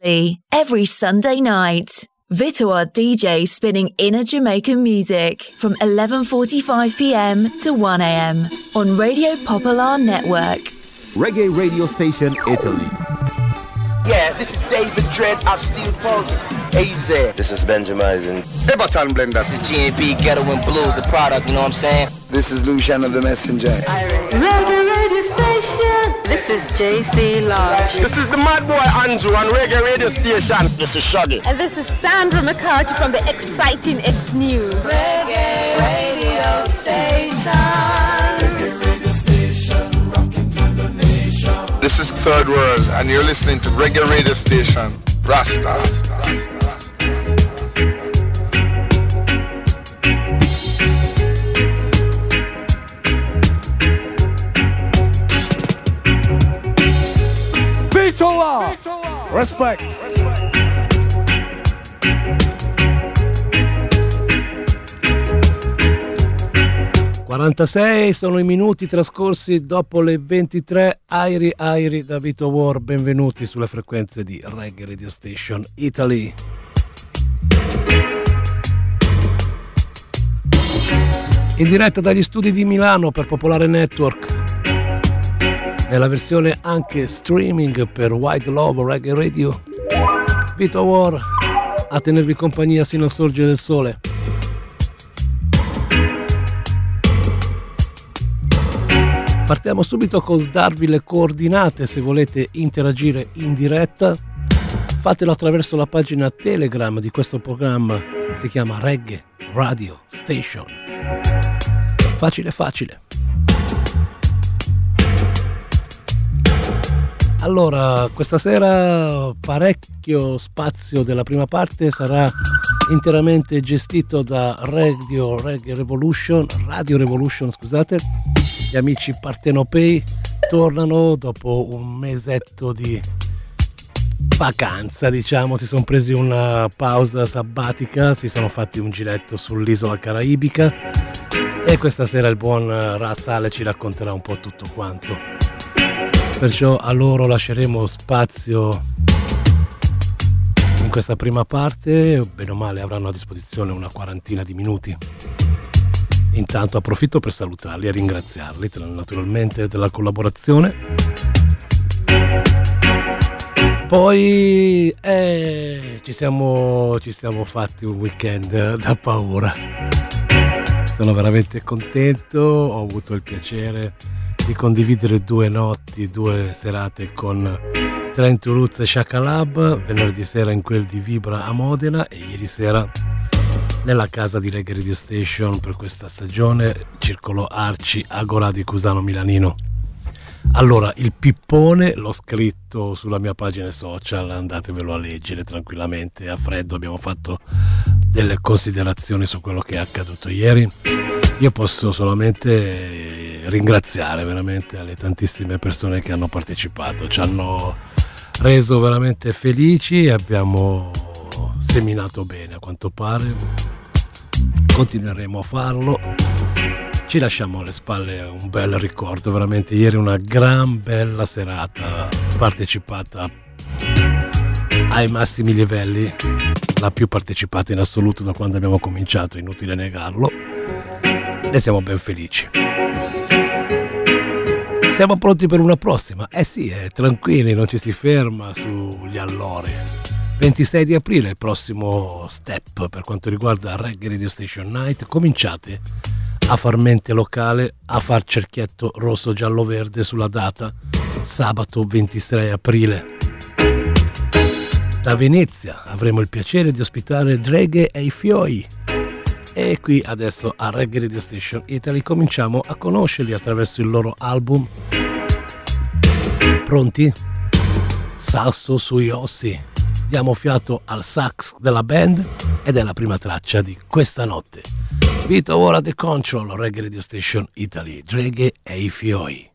every Sunday night. Vito Art DJ spinning inner Jamaican music from 11:45 p.m. to 1 a.m. on Radio Popolare Network. Reggae Radio Station Italy. Yeah, this is David Dredd of Steel Pulse, AZ. This is Benjamin. Everton Blender. This is G&B Ghetto and Blues, the product, you know what I'm saying? This is Lucian of the Messenger. Reggae Radio Station. This is JC Lodge. This is the Mad Boy Andrew on Reggae Radio Station. This is Shaggy. And this is Sandra McCarthy from the exciting X News. Reggae Radio Station. This is Third World, and you're listening to Reggae Radio Station, Rasta. Vitola! Respect! 46 sono i minuti trascorsi dopo le 23. Airi da Vito War, benvenuti sulle frequenze di Reggae Radio Station Italy. In diretta dagli studi di Milano per Popolare Network, nella versione anche streaming per White Love Reggae Radio, Vito War a tenervi compagnia sino al sorgere del sole. Partiamo subito col darvi le coordinate se volete interagire in diretta. Fatelo attraverso la pagina Telegram di questo programma, si chiama Reggae Radio Station. Facile. Allora, questa sera parecchio spazio della prima parte sarà interamente gestito da Radio Revolution, scusate. Gli amici partenopei tornano dopo un mesetto di vacanza, diciamo, si sono presi una pausa sabbatica, si sono fatti un giretto sull'isola caraibica e questa sera il buon Rasale ci racconterà un po' tutto quanto. Perciò a loro lasceremo spazio in questa prima parte, bene o male avranno a disposizione una quarantina di minuti. Intanto approfitto per salutarli e ringraziarli naturalmente della collaborazione. Poi ci siamo fatti un weekend da paura. Sono veramente contento, ho avuto il piacere di condividere 2 notti, 2 serate con Trent Roots e Shaka Lab, venerdì sera in quel di Vibra a Modena e ieri sera nella casa di Reggae Radio Station per questa stagione, Circolo Arci Agora di Cusano Milanino. Allora, il pippone l'ho scritto sulla mia pagina social, andatevelo a leggere tranquillamente, a freddo abbiamo fatto delle considerazioni su quello che è accaduto ieri. Io posso solamente ringraziare veramente alle tantissime persone che hanno partecipato, ci hanno reso veramente felici e abbiamo seminato bene a quanto pare. Continueremo a farlo, ci lasciamo alle spalle un bel ricordo, veramente ieri una gran bella serata partecipata ai massimi livelli, la più partecipata in assoluto da quando abbiamo cominciato, inutile negarlo, ne siamo ben felici. Siamo pronti per una prossima? Sì, tranquilli, non ci si ferma sugli allori. 26 di aprile il prossimo step per quanto riguarda Reggae Radio Station Night. Cominciate a far mente locale, a far cerchietto rosso giallo verde sulla data sabato 26 aprile. Da Venezia avremo il piacere di ospitare Draghe e i Fioi e qui adesso a Reggae Radio Station Italy cominciamo a conoscerli attraverso il loro album. Pronti? Sasso sui ossi. Diamo fiato al sax della band ed è la prima traccia di questa notte. Vito ora The Control, Reggae Radio Station Italy, Draghe e i Fioi.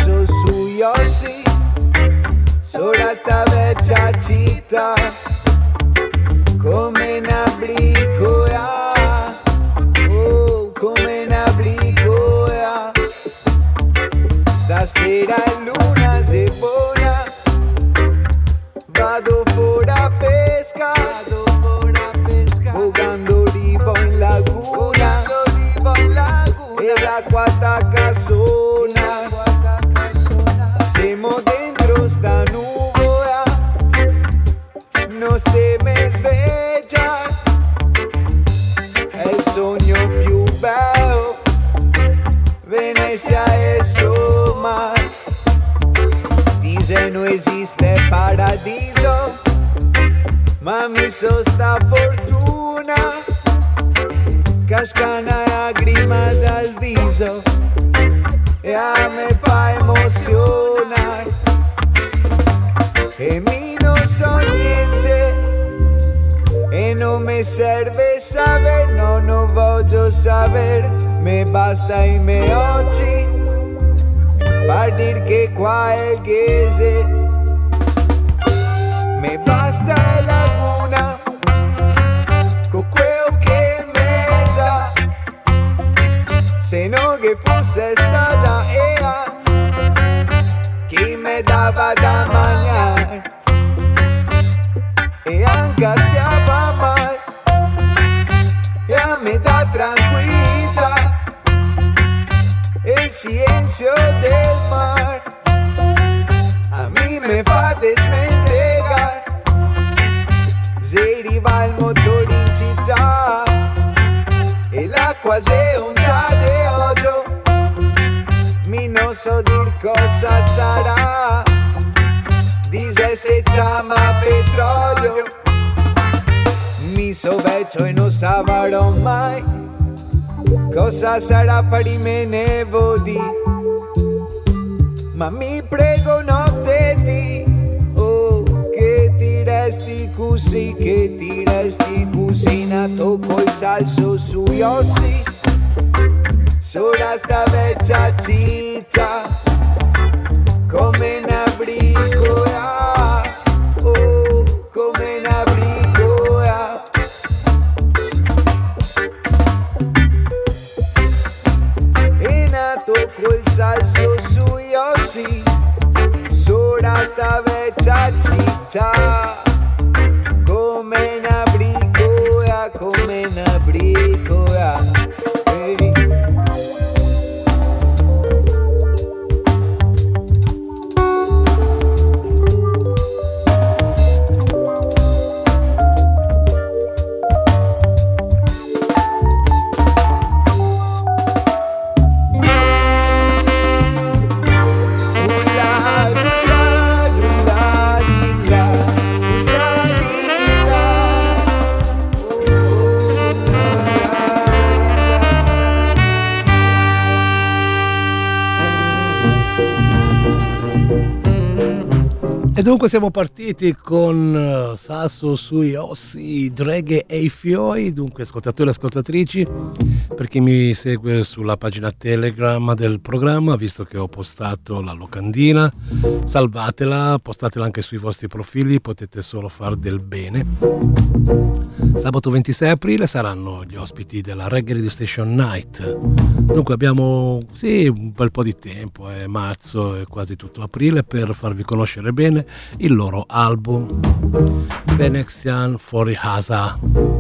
salso sugli ossi, sopra sta vecchia città, come una bricola, oh, come una bricola. Stasera è luna se buona, vado fuori a pesca, giocando rivo in laguna, e l'acqua attacca suona. Siamo dentro sta nuvola, non stiamo sveglia, è il sogno più bello, Venezia e Soma. Dice non esiste paradiso, ma mi so sta fortuna, casca una lacrima dal viso e a me fa emozionare. E mi non so niente e non mi serve saber, no, non voglio saber, me basta i miei occhi per dir che qua è il ghese. Me basta la laguna con quello che mi dà, se non che fosse stata ea chi mi dava da mangiare, e anche se va mal e a me dà tranquillità il silenzio del mar, a me me fa smentegare se arriva il motore in città e l'acqua se onta de odio, mi non so dir cosa sarà, dice se chiama petrolio, mi so vecchio e non saprò mai cosa sarà per i menevoli, ma mi prego notte di, oh, che ti resti così, nato col salso sugli ossi, sopra sta vecchia città, come una bricola, oh, come una bricola. È nato col salso sugli ossi, sopra sta vecchia città, come una bricola, come una bricola. Hey. E dunque siamo partiti con Salso sui ossi, Reggae e i fioi. Dunque ascoltatori e ascoltatrici, per chi mi segue sulla pagina Telegram del programma, visto che ho postato la locandina, salvatela, postatela anche sui vostri profili, potete solo far del bene. Sabato 26 aprile saranno gli ospiti della Reggae Radio Station Night. Dunque abbiamo un bel po' di tempo, è marzo e quasi tutto aprile, per farvi conoscere bene il loro album Venezian Forihasa.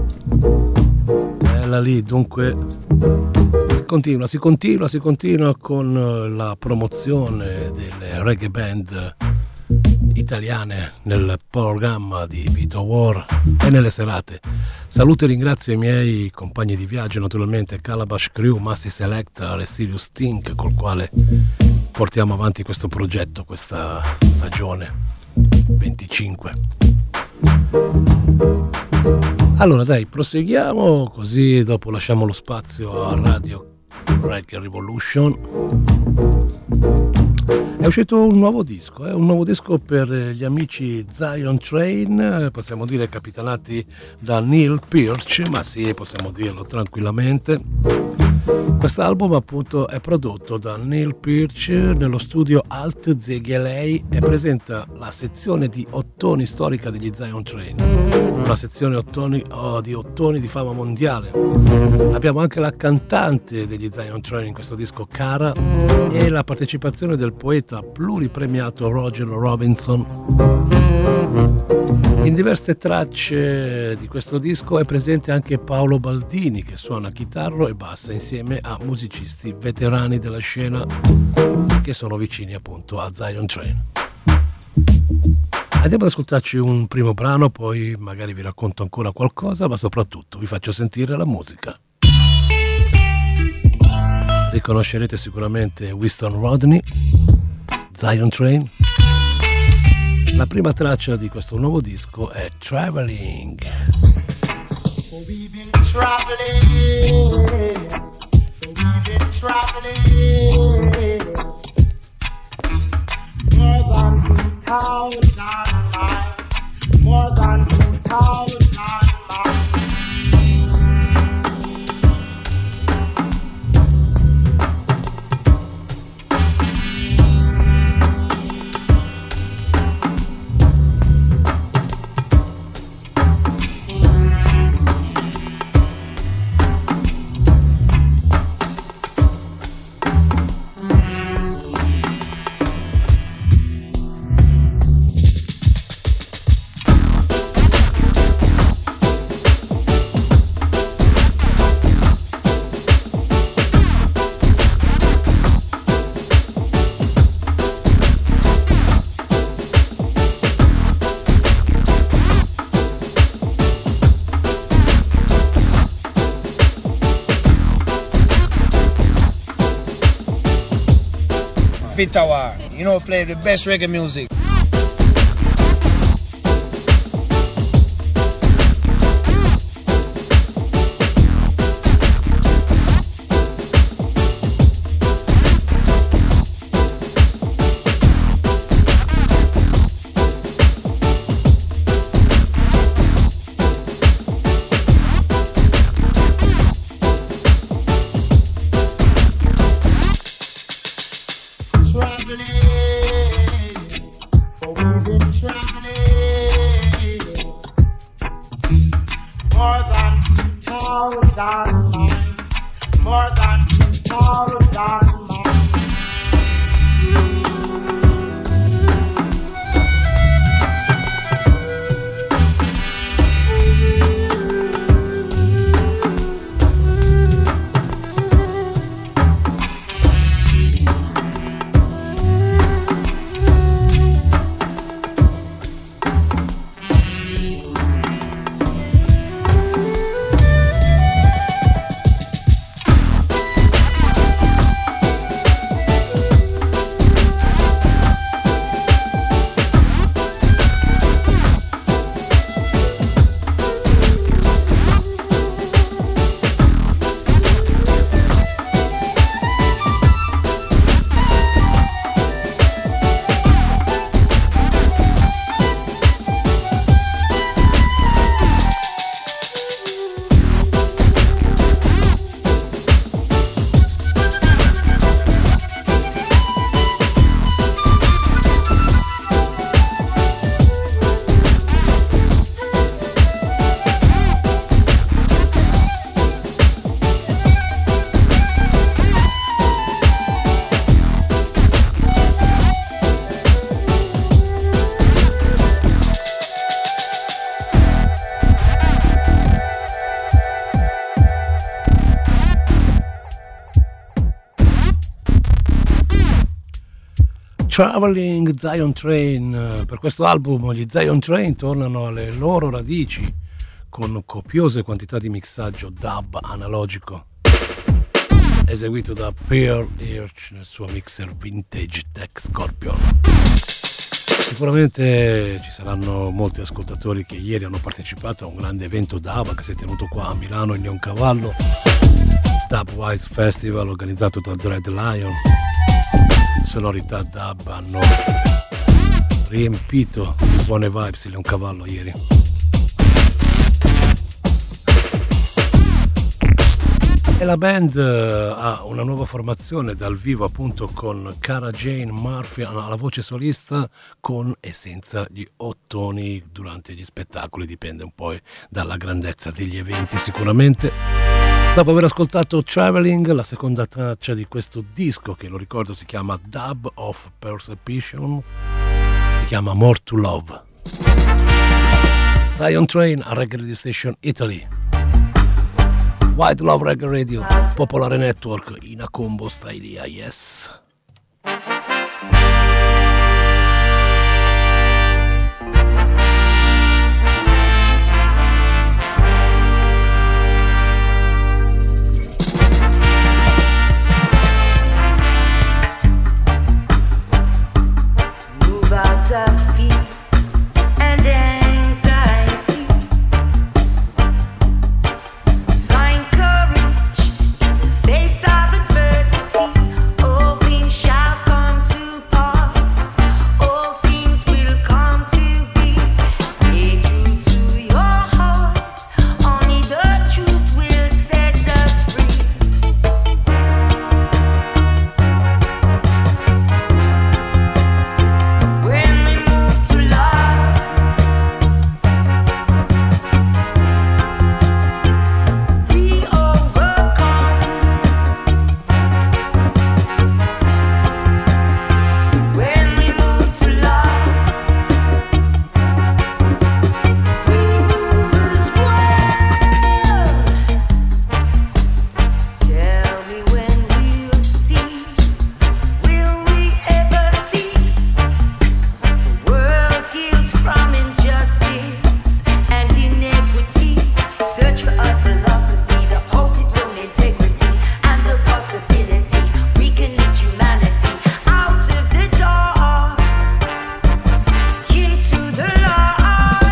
Bella lì, dunque si continua con la promozione delle reggae band italiane nel programma di Vito War e nelle serate. Saluto e ringrazio i miei compagni di viaggio, naturalmente Calabash Crew, Massey Selector e Sirius Tink, col quale portiamo avanti questo progetto, questa stagione 25. Allora dai, proseguiamo, così dopo lasciamo lo spazio a Radio Reggae Revolution. È uscito un nuovo disco per gli amici Zion Train, possiamo dire capitanati da Neil Pearce, ma sì, possiamo dirlo tranquillamente. Quest'album appunto è prodotto da Neil Peart nello studio Alt Zegelei e presenta la sezione di ottoni storica degli Zion Train, una sezione di ottoni di fama mondiale. Abbiamo anche la cantante degli Zion Train in questo disco, Cara, e la partecipazione del poeta pluripremiato Roger Robinson. In diverse tracce di questo disco è presente anche Paolo Baldini, che suona chitarra e bassa insieme a musicisti veterani della scena che sono vicini appunto a Zion Train. Andiamo ad ascoltarci un primo brano, poi magari vi racconto ancora qualcosa, ma soprattutto vi faccio sentire la musica. Riconoscerete sicuramente Winston Rodney, Zion Train. La prima traccia di questo nuovo disco è Traveling. We've been traveling, more than 2,000 miles, more than 2,000 miles. Tower, you know, play the best reggae music. Traveling Zion Train. Per questo album gli Zion Train tornano alle loro radici con copiose quantità di mixaggio dub analogico eseguito da Pearl Hirsch nel suo mixer Vintage Tech Scorpion. Sicuramente ci saranno molti ascoltatori che ieri hanno partecipato a un grande evento dub che si è tenuto qua a Milano in Leoncavallo, Dubwise Festival organizzato da Dread Lion. Sonorità dub hanno riempito di buone vibes il Leoncavallo ieri. E la band ha una nuova formazione dal vivo, appunto, con Cara Jane Murphy alla voce solista, con e senza gli ottoni durante gli spettacoli, dipende un po' dalla grandezza degli eventi sicuramente. Dopo aver ascoltato Traveling, la seconda traccia di questo disco, che lo ricordo si chiama Dub of Perception, si chiama More to Love. Zion Train a Reggae Radio Station Italy. White Love Reggae Radio, Popolare Network, in a combo style, yes. Move out of fear and anxiety. Find courage in the face of adversity. All things shall come to pass. All things will come to be. Stay true to your heart. Only the truth will set us free. When we move to love, we overcome. When we move to love, we move as one. Tell me when we'll see, will we ever see the world healed from injustice and inequity? Search for a philosophy that holds its own integrity and the possibility we can lift humanity out of the dark into the light.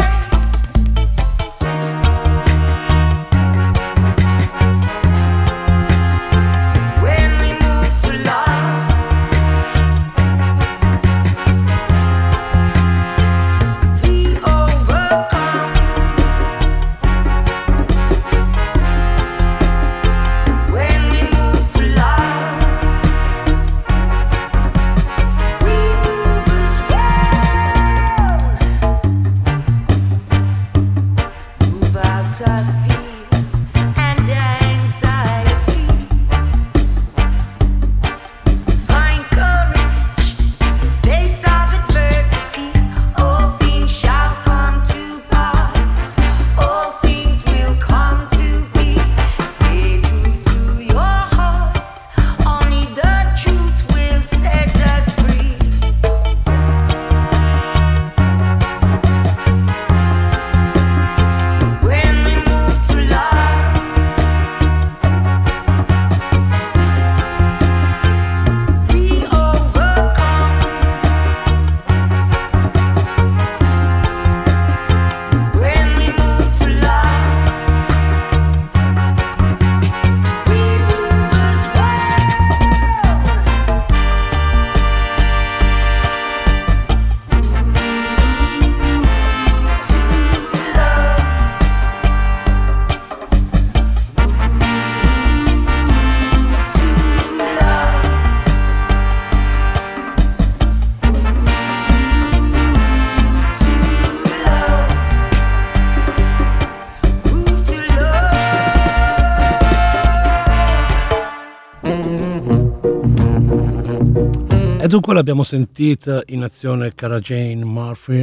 When we move to love, we overcome. When we move to love, we move as one. Move out of fear and anxiety. Find courage in the face of adversity. All things shall come to pass. All things will come to be. Stay true to your heart. Only the truth will set us free. When we move to love, we overcome. When we move to love, we move as E dunque l'abbiamo sentita in azione Cara Jane Murphy.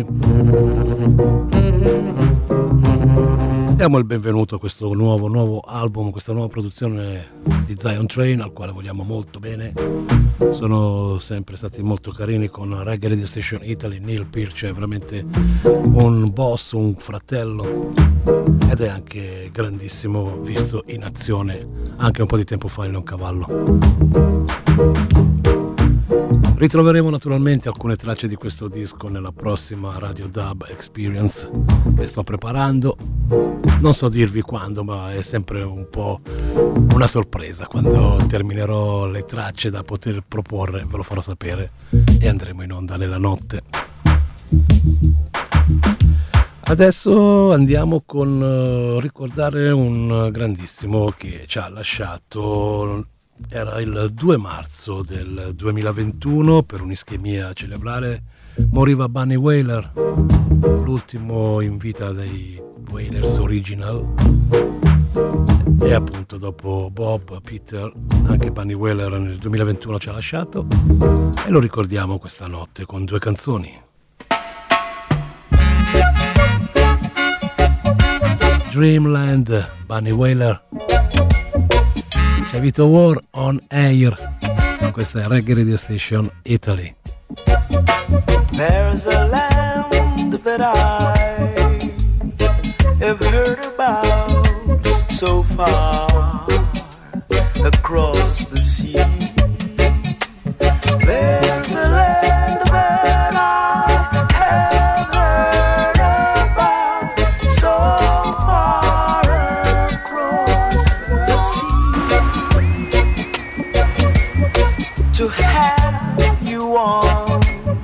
Diamo il benvenuto a questo nuovo album, questa nuova produzione di Zion Train, al quale vogliamo molto bene. Sono sempre stati molto carini con Reggae Radio Station Italy. Neil Pearce è veramente un boss, un fratello, ed è anche grandissimo visto in azione anche un po' di tempo fa in Leoncavallo. Ritroveremo naturalmente alcune tracce di questo disco nella prossima Radio Dub Experience che sto preparando. Non so dirvi quando, ma è sempre un po' una sorpresa. Quando terminerò le tracce da poter proporre ve lo farò sapere e andremo in onda nella notte. Adesso andiamo con ricordare un grandissimo che ci ha lasciato, era il 2 marzo del 2021 per un'ischemia cerebrale, moriva Bunny Wailer, l'ultimo in vita dei Wailers Original, e appunto dopo Bob, Peter, anche Bunny Wailer nel 2021 ci ha lasciato e lo ricordiamo questa notte con 2 canzoni. Dreamland, Bunny Wailer. C'è Vito War on Air. Questa è Reggae Radio Station Italy. There's a land that I have heard about so far across the sea. There's a land that I have heard about so far across the sea. To have you on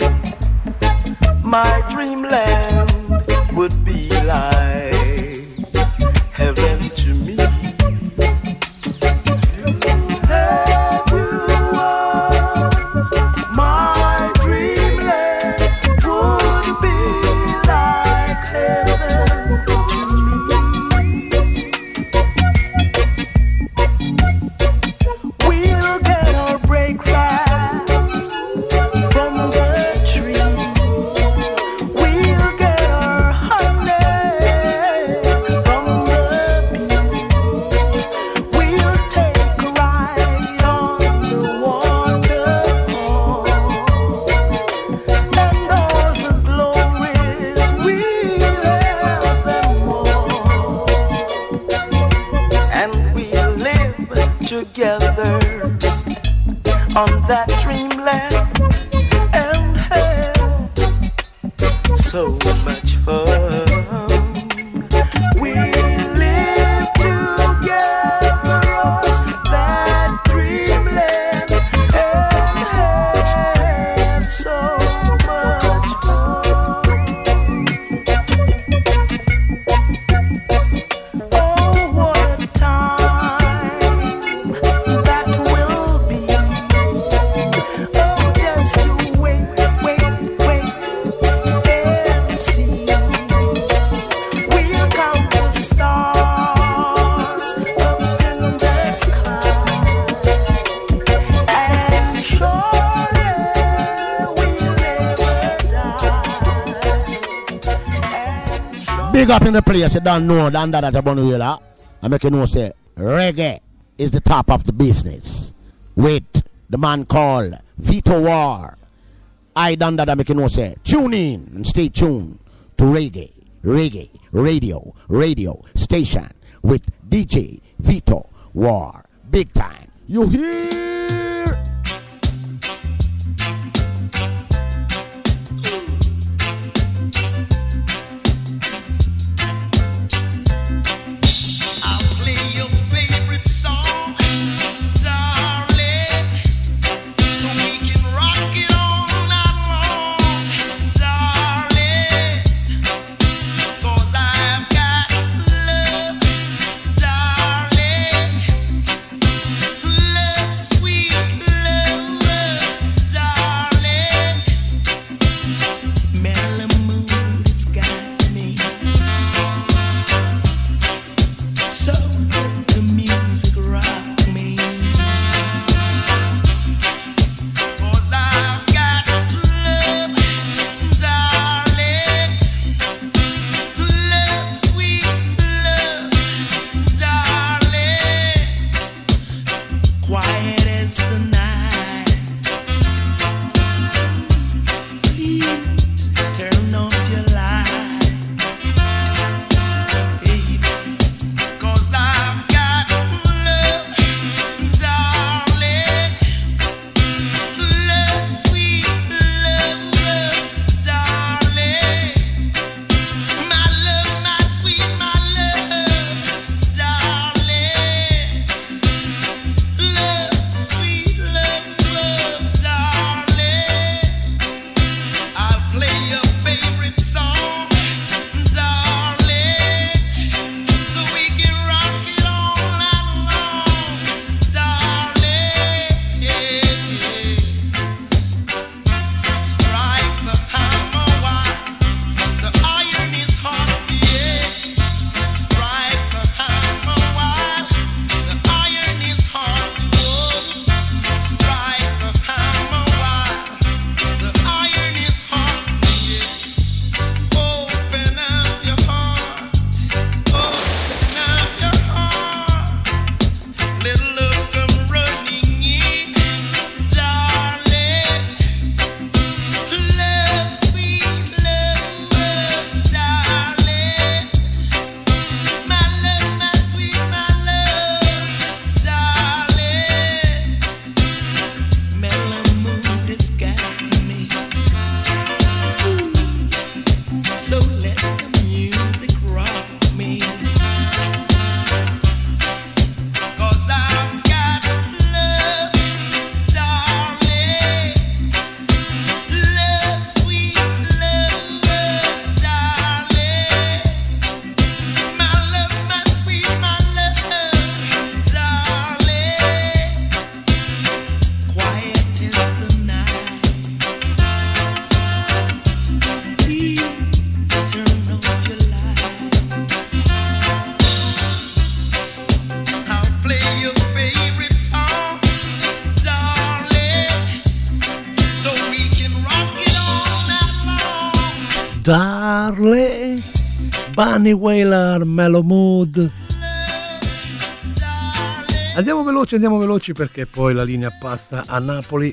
my dreamland would be like heaven to me. Have you on my dreamland would be like heaven to me. We'll get our breakfast from the tree. We'll get our honey from the bee. We'll take a ride on the waterfall, and all the glories we'll have them all, and we'll live together on that dreamland and have so much fun. We live together on that dreamland and have so much fun. Oh, what a time that will be. Oh, just to wait and see. We'll count the stars up in the sky, and surely we'll never die. Big up in the place, you don't know, than that at Bunny Wailer. I make you know, say, reggae is the top of the business. With the man called Vito War. I done that, I make you know, say, tune in and stay tuned to Reggae Radio Station with DJ Vito War. Big time. You hear? I'll play your favorite song, darling, so we can rock it all night long, darling. 'Cause I've got love, darling, love sweet. Darling, Bunny Wailer, Mellow Mood. Andiamo veloci perché poi la linea passa a Napoli.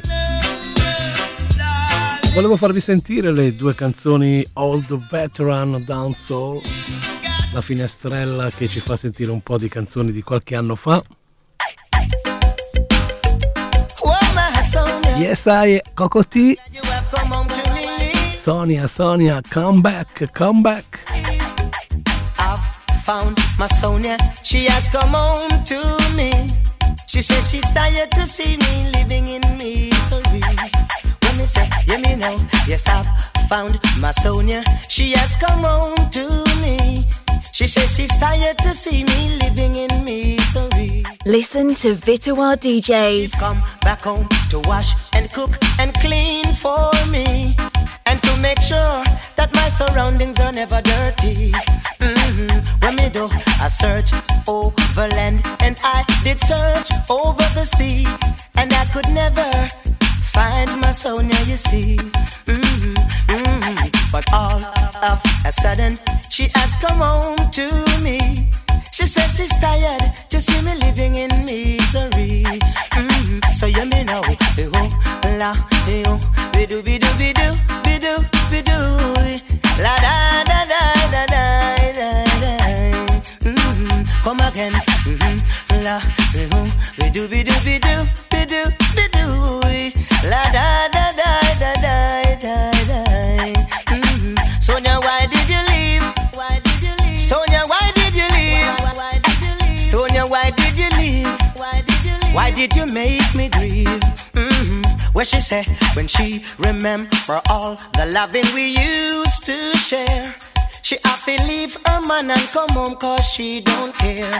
Volevo farvi sentire le due canzoni Old Veteran Dancehall, la finestrella che ci fa sentire un po' di canzoni di qualche anno fa. Yes, I, Cocoti. Sonia, come back. I've found my Sonia, she has come home to me. She says she's tired to see me living in misery. When me say, yeah me know, yes I've found my Sonia, she has come home to me. She says she's tired to see me living in misery. Listen to Vitoa DJ. She'd come back home to wash and cook and clean for me, and to make sure that my surroundings are never dirty. When me do a search over land, and I did search over the sea, and I could never find my Sonia, you see. But all of a sudden, she has come home to me. She says she's tired to see me living in misery. So you me know, la, bidu, bidu, bidu, bidu, bidu, la da da da da da da da. Come again, la, bidu, bidu, bidu, bidu, bidu, la da da da da da da da. Sonia, why did you leave? Why did you leave? Sonia, why did you leave? Why did you leave? Sonia, why did you leave? Why did you leave? Why did you make me grieve? Where she said when she remember all the loving we used to share, she have to leave her man and come home 'cause she don't care.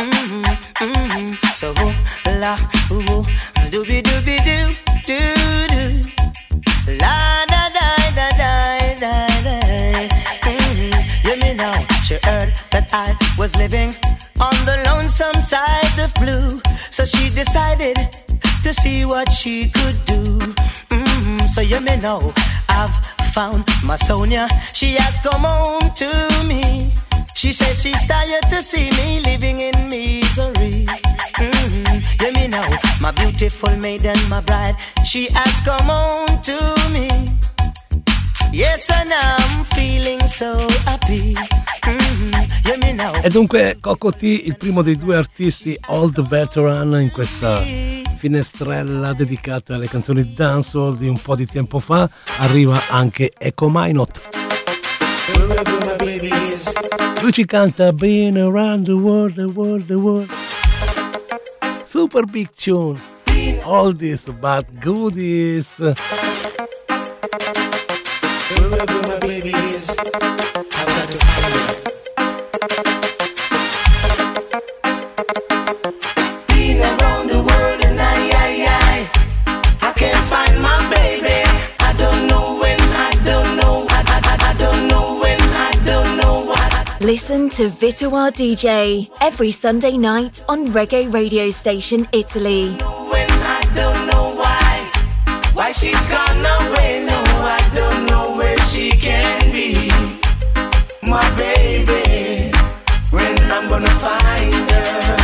So la dooby dooby doo doo doo, la da da da da da da. You me know she heard that I was living on the lonesome side of blue, so she decided to see what she could do. So you may know I've found my Sonia, she has come home to me. She says she's tired to see me living in misery. You may know my beautiful maiden, my bride, she has come home to me. Yes, and I'm feeling so happy. You may know. E dunque Cocoti, il primo dei due artisti Old Veteran in questa finestrella dedicata alle canzoni dancehall di un po' di tempo fa, arriva anche Echo Minot. Lui ci canta Been Around the World, the World, the World. Super big tune. All this but goodies. Wherever my baby is, I've got to find her. Been around the world and I can't find my baby. I don't know when, I don't know, I don't know when, I don't know what. Listen to Vitoa DJ every Sunday night on Reggae Radio Station Italy. When I don't know why she's gone away. No, I don't know where she can be. My baby, when I'm gonna find her.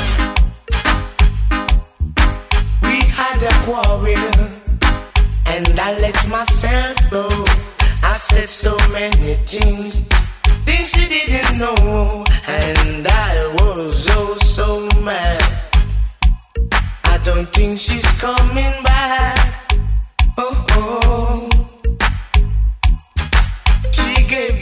We had a quarrel and I let myself go. I said so many things she didn't know, and I was oh so mad. I don't think she's coming back. Oh, she gave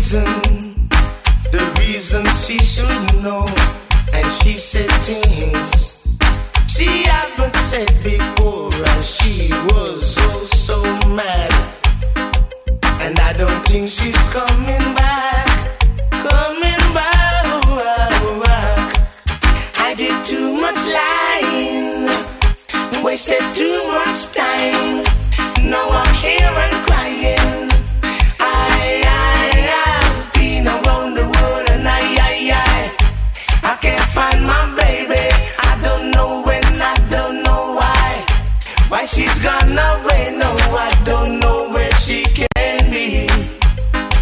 the reason she should know, and she said things she haven't said before, and she was oh so mad. And I don't think she's coming back. I did too much lying, wasted too much time. Now I'm here and crying. I've been around the world and I can't find my baby. I don't know when, I don't know why she's gone away. No, I don't know where she can be.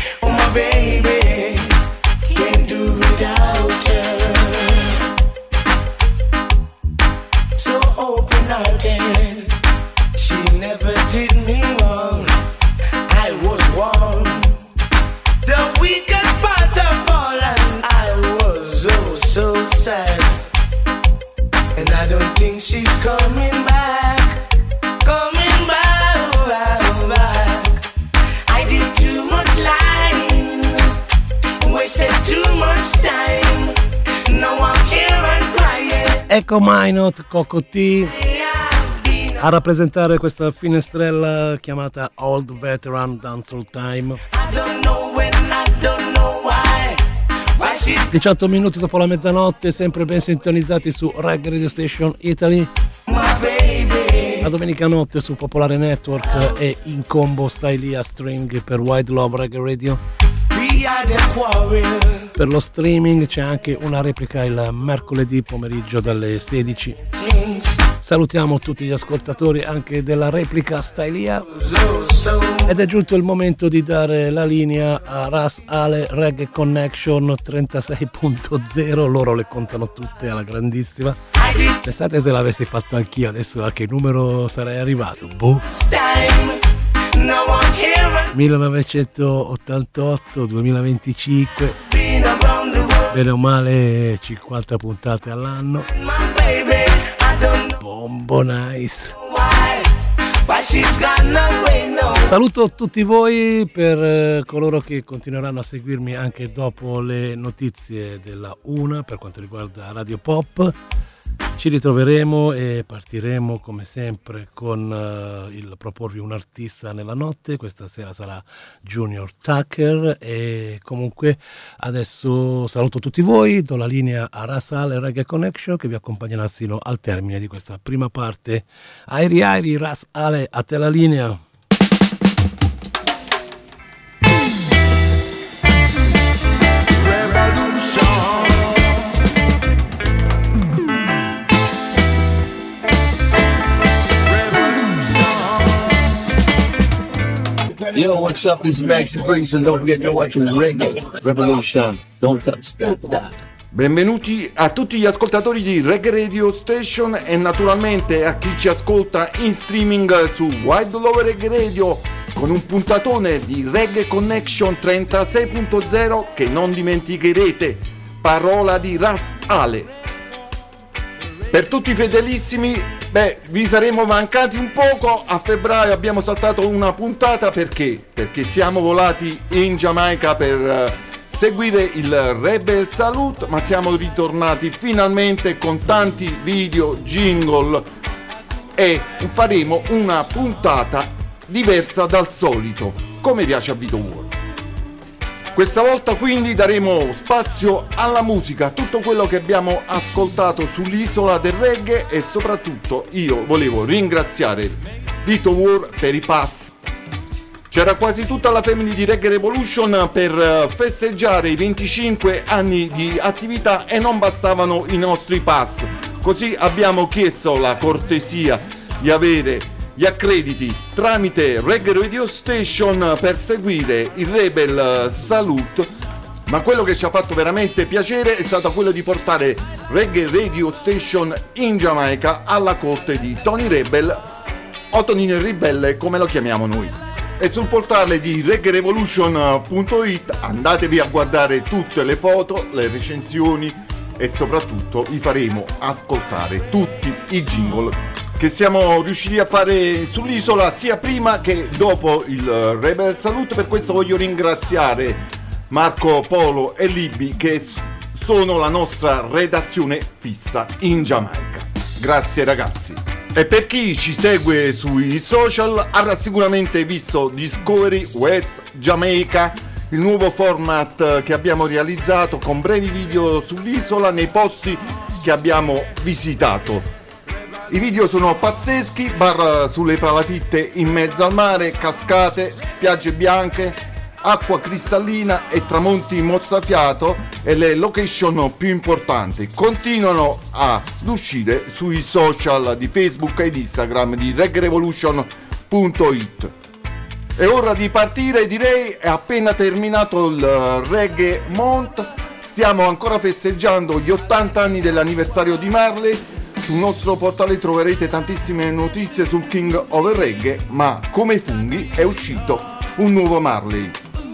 Ecco Minot, Coco T a rappresentare questa finestrella chiamata Old Veteran Dancehall Time. 18 minuti dopo la mezzanotte, sempre ben sintonizzati su Reggae Radio Station Italy. La domenica notte su Popolare Network e in combo Stylia String per Wide Love Reggae Radio. Per lo streaming c'è anche una replica il mercoledì pomeriggio dalle 16. Salutiamo tutti gli ascoltatori anche della replica Stylia ed è giunto il momento di dare la linea a Ras Ale Reggae Connection 36.0. Loro le contano tutte alla grandissima. Pensate se l'avessi fatto anch'io adesso a che numero sarei arrivato? Boh. 1988, 2025, bene o male 50 puntate all'anno. Bombo nice. Saluto tutti voi, per coloro che continueranno a seguirmi anche dopo le notizie della 1 per quanto riguarda Radio Pop. Ci ritroveremo e partiremo come sempre con il proporvi un artista nella notte. Questa sera sarà Junior Tucker e comunque adesso saluto tutti voi, do la linea a Ras Ale Reggae Connection che vi accompagnerà sino al termine di questa prima parte. Airi Airi, Ras Ale, a te la linea. Yo, what's up? This is Maxi Priest, and don't forget you're watching Reggae Revolution. Don't touch that. Benvenuti a tutti gli ascoltatori di Reggae Radio Station e naturalmente a chi ci ascolta in streaming su Wide Love Reggae Radio con un puntatone di Reggae Connection 36.0 che non dimenticherete, parola di Ras Ale. Per tutti i fedelissimi, vi saremo mancati un poco. A febbraio abbiamo saltato una puntata perché siamo volati in Giamaica per seguire il Rebel Salute, ma siamo ritornati finalmente con tanti video, jingle e faremo una puntata diversa dal solito, come piace a Vito World. Questa volta quindi daremo spazio alla musica, tutto quello che abbiamo ascoltato sull'isola del reggae e soprattutto io volevo ringraziare Vito World per i pass. C'era quasi tutta la family di Reggae Revolution per festeggiare i 25 anni di attività e non bastavano i nostri pass. Così abbiamo chiesto la cortesia di avere gli accrediti tramite Reggae Radio Station per seguire il Rebel Salute, ma quello che ci ha fatto veramente piacere è stato quello di portare Reggae Radio Station in Giamaica alla corte di Tony Rebel o Tonino il Ribelle come lo chiamiamo noi. E sul portale di reggaerevolution.it andatevi a guardare tutte le foto, le recensioni e soprattutto vi faremo ascoltare tutti i jingle che siamo riusciti a fare sull'isola sia prima che dopo il Rebel Salute. Per questo voglio ringraziare Marco Polo e Libby che sono la nostra redazione fissa in Giamaica. Grazie ragazzi. E per chi ci segue sui social avrà sicuramente visto Discovery West Jamaica, il nuovo format che abbiamo realizzato con brevi video sull'isola nei posti che abbiamo visitato. I video sono pazzeschi, bar sulle palafitte in mezzo al mare, cascate, spiagge bianche, acqua cristallina e tramonti mozzafiato e le location più importanti continuano ad uscire sui social di Facebook ed Instagram di reggaerevolution.it. È ora di partire, direi, è appena terminato il Reggae Month, stiamo ancora festeggiando gli 80 anni dell'anniversario di Marley. Sul nostro portale troverete tantissime notizie sul King of Reggae, ma come funghi è uscito un nuovo Marley.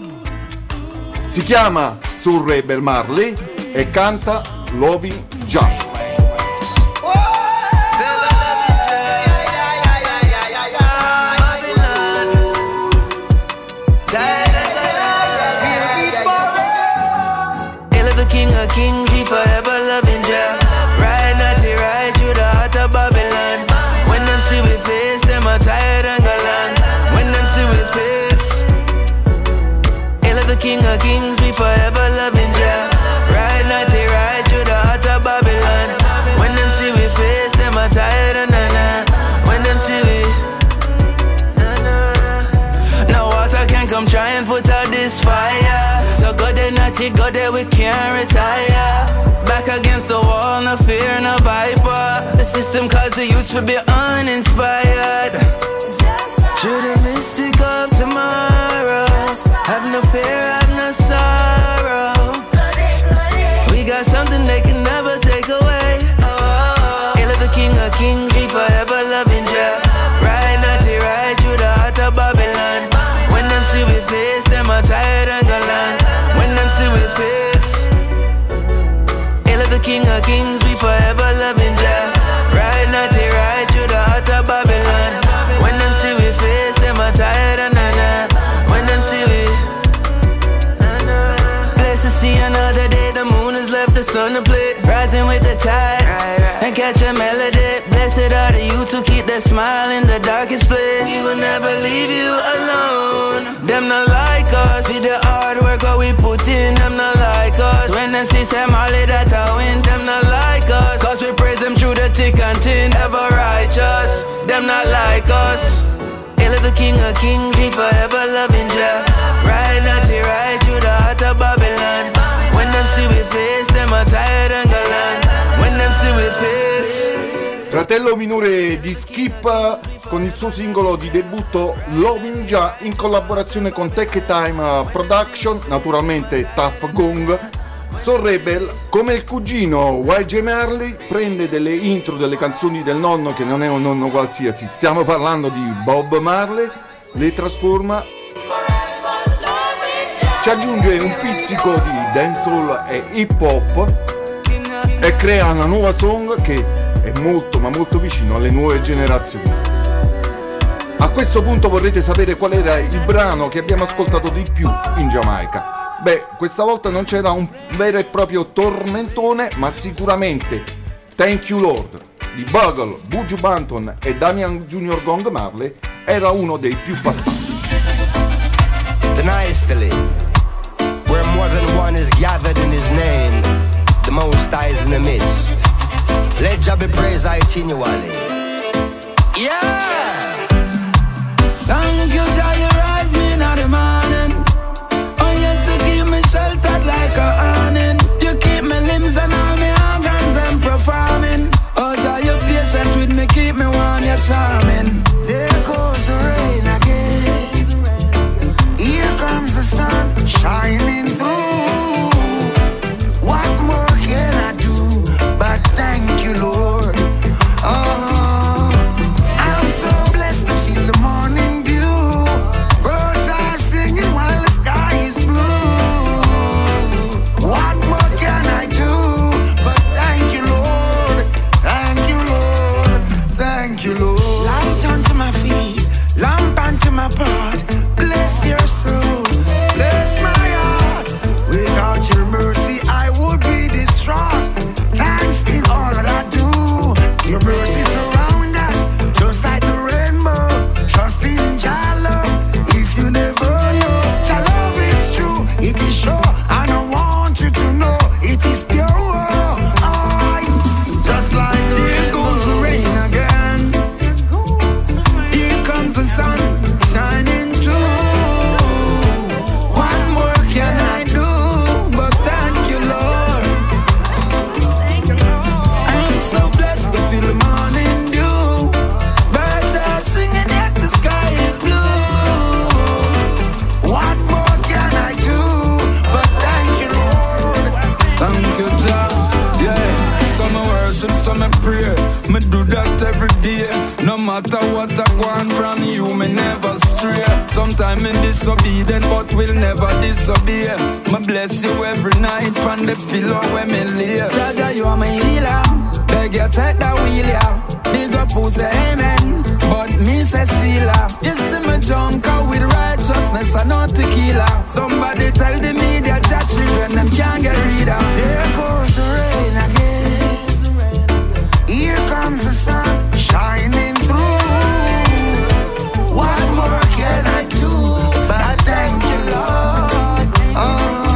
Si chiama Soul Rebel Marley e canta Loving Jah. King of kings, we forever loving Jah. Right, not the right. kings, we forever loving Jah. Ride not they ride through the heart of Babylon. When them see we face, them are tired and na. When them see we now water can come try and put out this fire. So go there not it, go there we can't retire. Back against the wall, no fear, no viper. The system cause the youth to be uninspired. Through the mystic of tomorrow, have no fear, have no sorrow. We got something they can never take away. Hail of the King of Kings, we forever loving Jah. Ride not to ride through the heart of Babylon. When them see we face, them are tired and gallant. When them see we face, hail of the King of Kings, we forever loving Jah. Ride not to ride through the heart of Babylon. When them see we face, them are tired and na. When them see we blessed to see another day, the moon has left the sun to play. Rising with the tide and catch a melody. Blessed are the youth who keep their smile in the darkest place. We will never leave you alone. Them not like us. See the hard work what we put in. Them not like us. When them see Sam Harley that I win. Them not like us. Cause we praise them through the thick and thin. Ever righteous. Them not like us. Hail of the King of Kings, we forever loving Jah. Ride not to ride through the heart of Babylon. When them see we face, them are tired and gallant. When them see we face. Fratello minore di Skip con il suo singolo di debutto Loving Jah in collaborazione con Tech Time Production, naturalmente Tuff Gong. Soul Rebel, come il cugino YJ Marley, prende delle intro delle canzoni del nonno, che non è un nonno qualsiasi, stiamo parlando di Bob Marley, le trasforma, ci aggiunge un pizzico di dancehall e hip hop e crea una nuova song che è molto ma molto vicino alle nuove generazioni. A questo punto vorrete sapere qual era il brano che abbiamo ascoltato di più in Giamaica. Beh, questa volta non c'era un vero e proprio tormentone, ma sicuramente Thank You Lord di Bugle, Buju Banton e Damian Jr. Gong Marley era uno dei più passati. The nicely, where more than one is gathered in his name, the Most High is in the midst. Let Jah be praised continually. Yeah! Thank you, Jah, you rise me in the morning. You keep me sheltered like a awning. You keep my limbs and all my organs them performing. Oh, Jah, you patient with me, keep me warm, you're charming. There goes the rain again. Here comes the sun shining through. What more can I do but thank you, Lord? Oh, I'm so blessed to feel the morning dew. Birds are singing while the sky is blue. What more can I do but thank you, Lord? Thank you, Lord. Thank you, Lord. Light unto my feet, lamp unto my path. Bless your soul, bless my heart. Without your mercy, I would be distraught. Thanks in all that I do. Your mercy surround us, just like the rainbow. Trust in Jah love. If you never know, Jah love is true. It is sure, and I want you to know it is pure. Just like the Here goes the rain again. Here comes the sun shining through. What more can I do but thank you, Lord? I'm so blessed to feel the morning dew. Birds are singing, yes, the sky is blue. What more can I do but thank you, Lord? Thank you, Jah. Yeah, some I worship, some I pray. Me do that every day. No matter what I want from you, me never stray. Sometimes me disobedient, but will never disobey. Me bless you every night on the pillow where me lay. Jah, you are my healer. Beg you take the wheel, yeah. Big up who say amen, but me say sealer. You see me jump out with righteousness and not tequila. Somebody tell the media that children them can't get rid of. There goes the rain again. Here comes the sun shining through. What more can I do but thank you, Lord? Oh.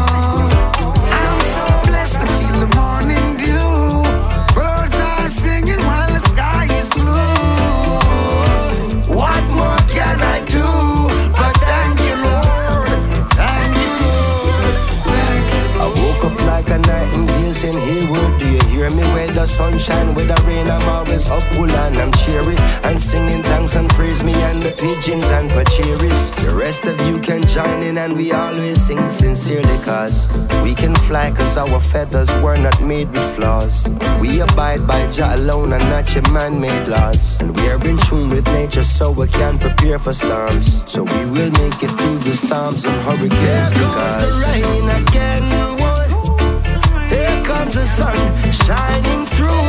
pigeons and pachiris. The rest of you can join in and we always sing sincerely, cause we can fly cause our feathers were not made with flaws. We abide by Jah alone and not your man-made laws. And we are in tune with nature so we can prepare for storms. So we will make it through the storms and hurricanes. Here comes the rain again, boy. Here comes the sun shining through.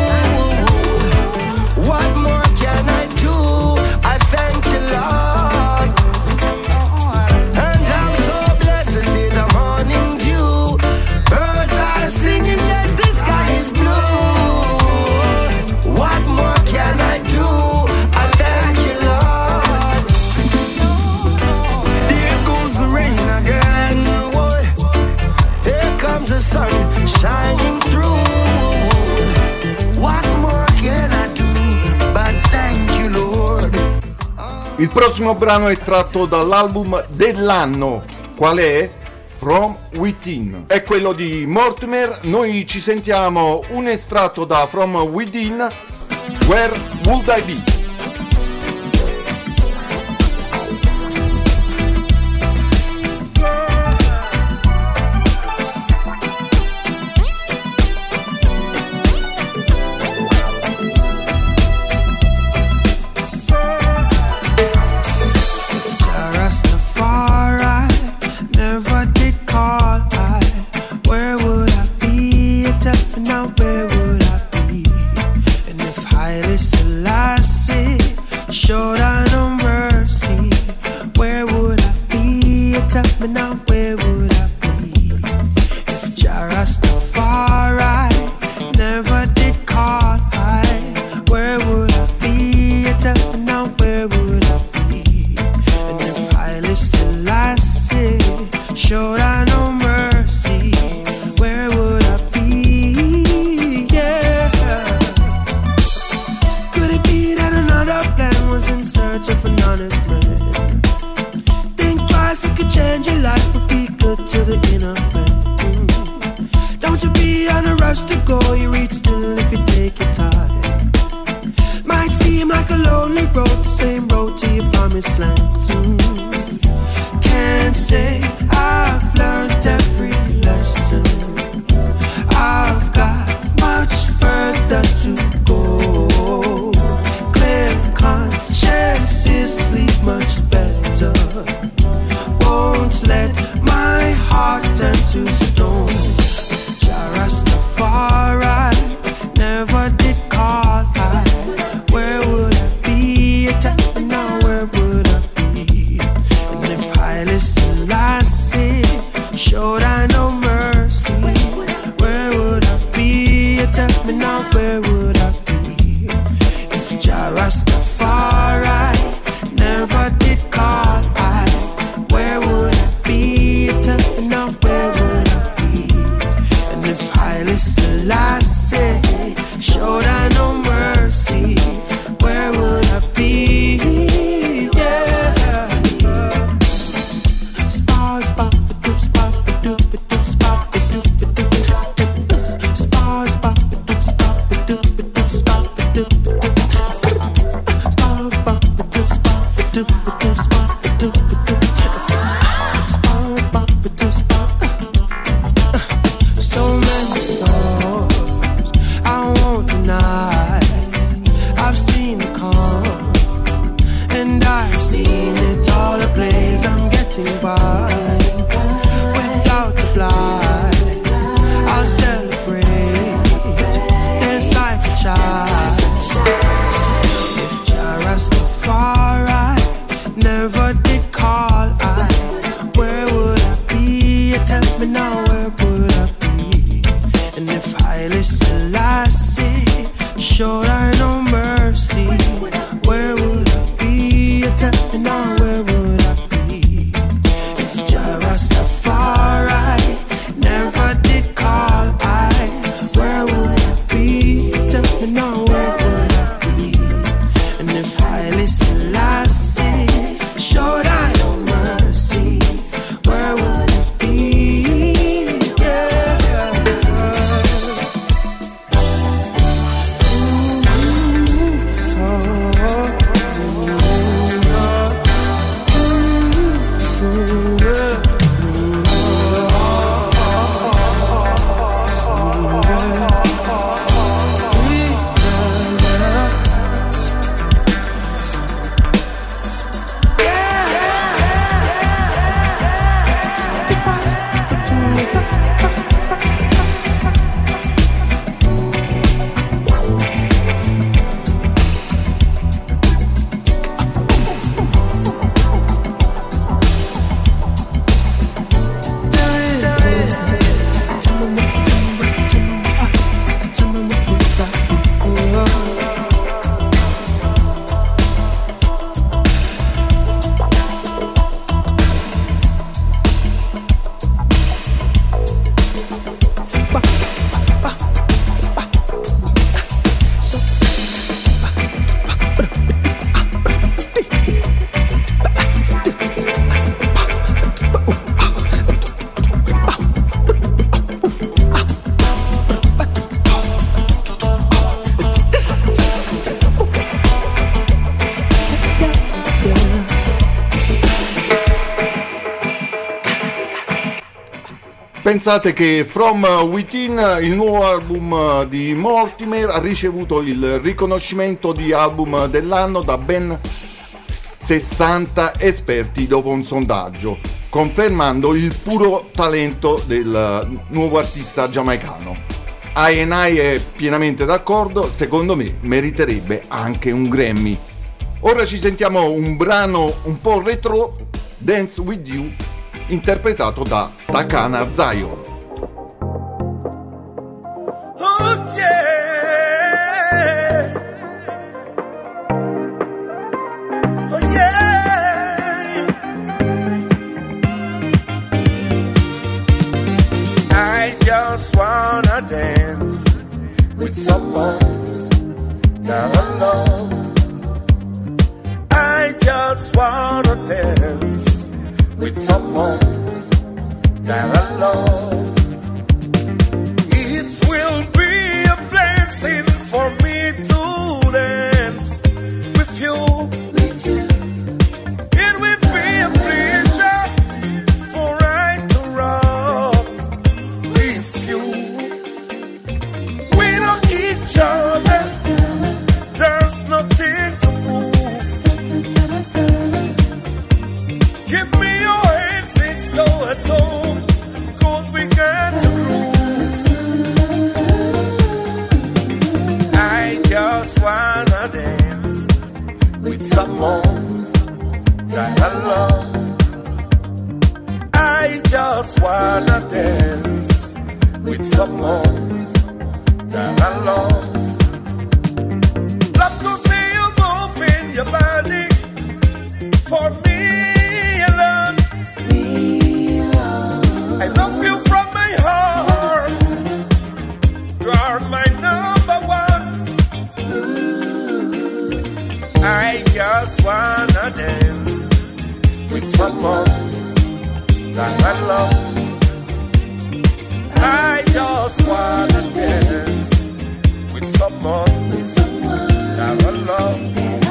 What more can I do? I thank you, Lord. And I'm so blessed to see the morning dew. Birds are singing as the sky is blue. What more can I do? I thank you, Lord. There goes the rain again. Here comes the sun shining through. What more can I do? But thank you, Lord. Il prossimo brano è tratto dall'album dell'anno. Qual è? From Within. È quello di Mortimer. Noi ci sentiamo un estratto da From Within. Where Would I Be? Pensate che From Within, il nuovo album di Mortimer, ha ricevuto il riconoscimento di album dell'anno da ben 60 esperti dopo un sondaggio, confermando il puro talento del nuovo artista giamaicano. I&I è pienamente d'accordo, secondo me meriterebbe anche un Grammy. Ora ci sentiamo un brano un po' retro, Dance With You, interpretato da Takana Zion. Oh yeah, oh yeah, I just wanna dance with someone that I love. I just wanna dance with someone that I love. It will be a blessing for me to dance with you. It will be a pleasure for I to rock with you. We know each other, there's nothing to prove. Give me your hand, since go at home, 'cause we got to groove. I just wanna dance with someone that I love. I just wanna dance with someone that I love. Love to see you moving your body for me. I love you from my heart. You are my number one. I just wanna dance with someone that I love. I just wanna dance with someone that I love.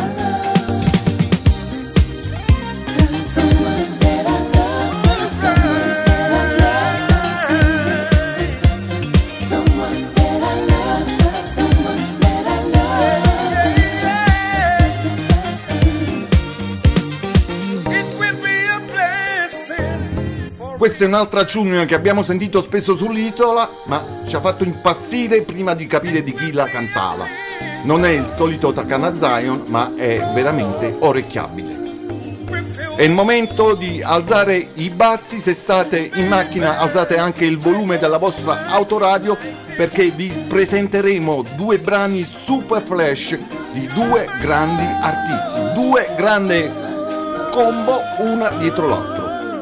Questa è un'altra tune che abbiamo sentito spesso sull'isola, ma ci ha fatto impazzire prima di capire di chi la cantava. Non è il solito Takana Zion, ma è veramente orecchiabile. È il momento di alzare i bassi. Se state in macchina, alzate anche il volume della vostra autoradio, perché vi presenteremo due brani super flash di due grandi artisti, due grandi combo una dietro l'altra.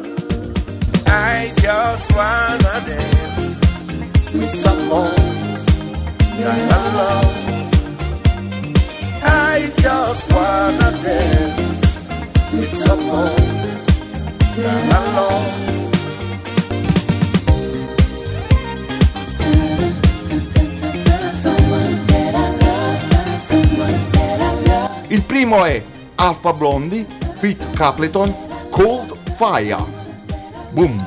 I just wanna dance with someone that I love. I just wanna dance with someone that I love. Il primo è Alpha Blondy, Fit Capleton, Cold Fire. Boom.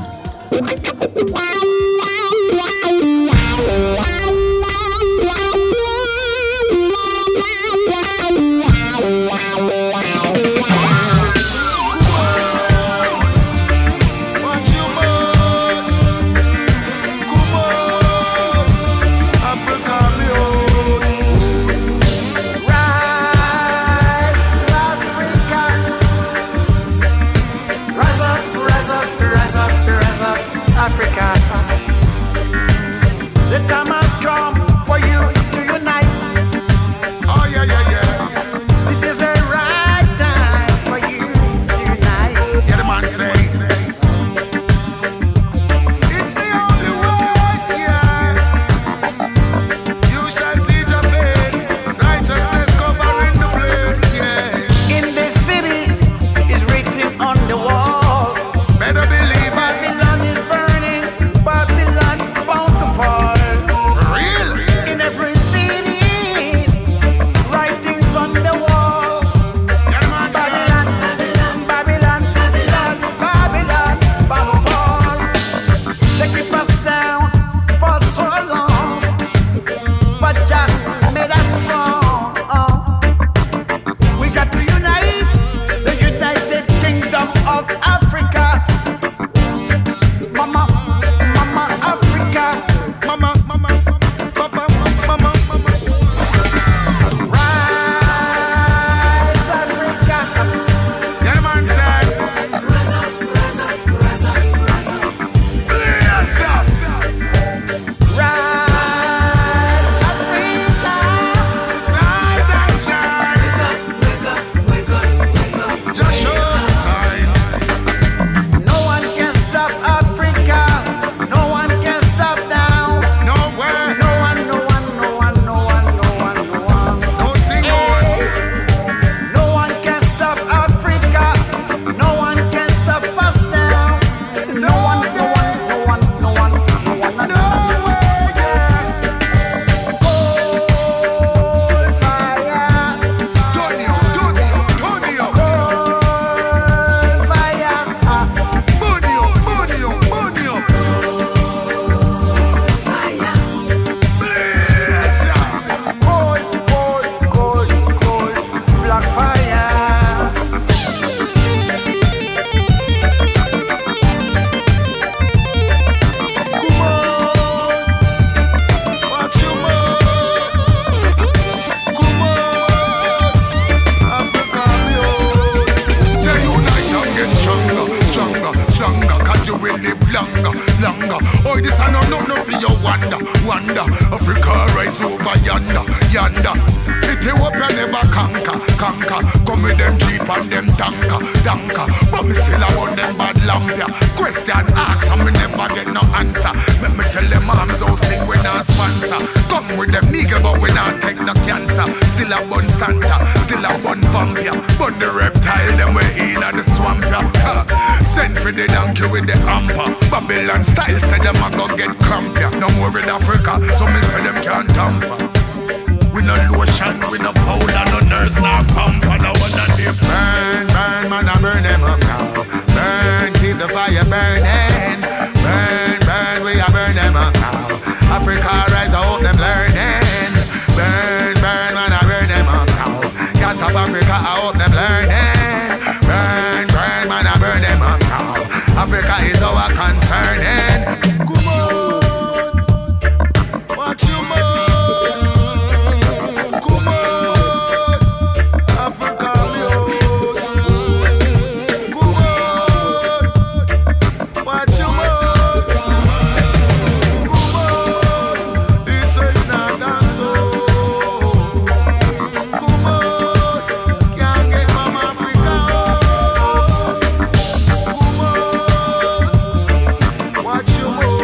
Watch your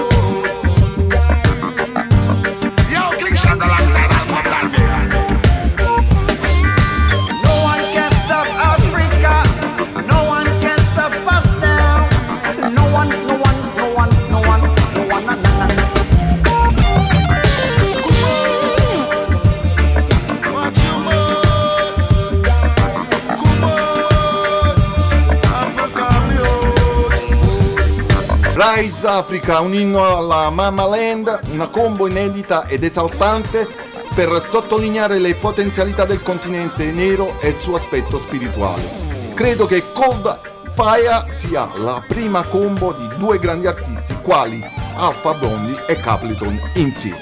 Rise Africa, un inno alla Mama Land, una combo inedita ed esaltante per sottolineare le potenzialità del continente nero e il suo aspetto spirituale. Credo che Cold Fire sia la prima combo di due grandi artisti quali Alpha Blondy e Capleton insieme.